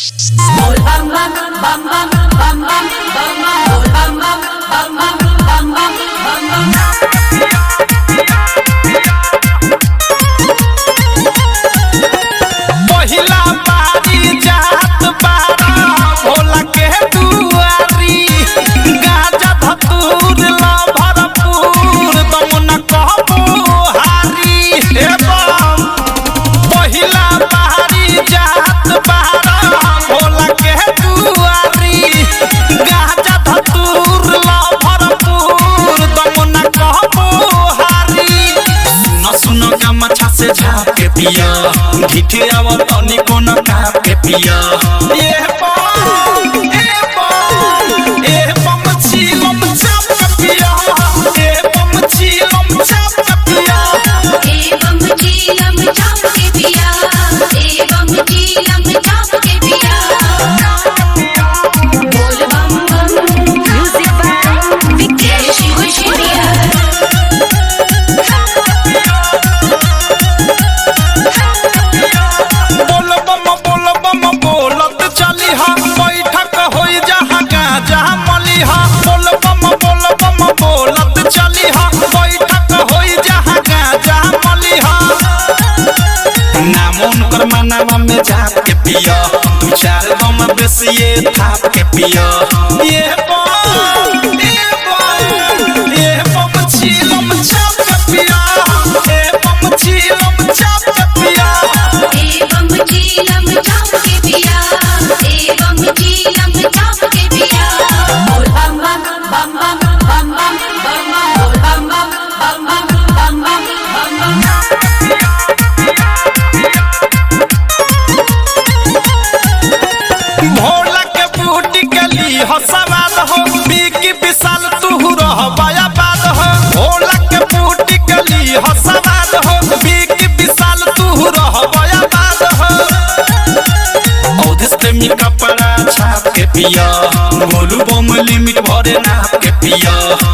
Bol bam bam bam bam bam bam bam bam bol bam bam bam bam bam bam bam bam पहिला बारी जात बारा भोला के दुआरी गाजा धतूर ला भरपूर दमुना कहबो हारी हे बम पहिला बारी जात बारा भोला के दुआरी गाजा धतूर ला भरपूर दमुना कहबो हारी सुन गमछा से झाप के पिया ढीठे आवत तनी कोन काप के पिया ए बम चिलम चाप के पिया ए बम चिलम चाप के पिया ए बम चिलम चाप के पिया ए बम चिलम चाप के पिया बोल बम बम म्यूजिक बाय विकेश शिवशिरिया बोलत चली हा बैठक होई जहाँ गाजा मली हा बोल बम बोलत चली हा बैठक होई जहाँ गाजा मली हा नाम उनकर मनावा में जाप के पिया दू चार बम बेसिए थाप के पिया ये बम चिलम चाप के पिया ये बम चिलम चाप के पिया ए बम चिलम चाप के पिया ए बम चिलम चाप के पिया बोल बम बम बम बम बम बम बम बोल बम बम बम बम बम बम बम भोला के बूटी के ली हो सवाद हो बीकी विशाल तू रहबाया बाद हो भोला के बूटी के ली हो सवाद हो बीकी विशाल तू रहबाया बाद हो औधस्ते मी कपड़ा छाप के पिया बोलू बम लिमिट भरे नाप के पिया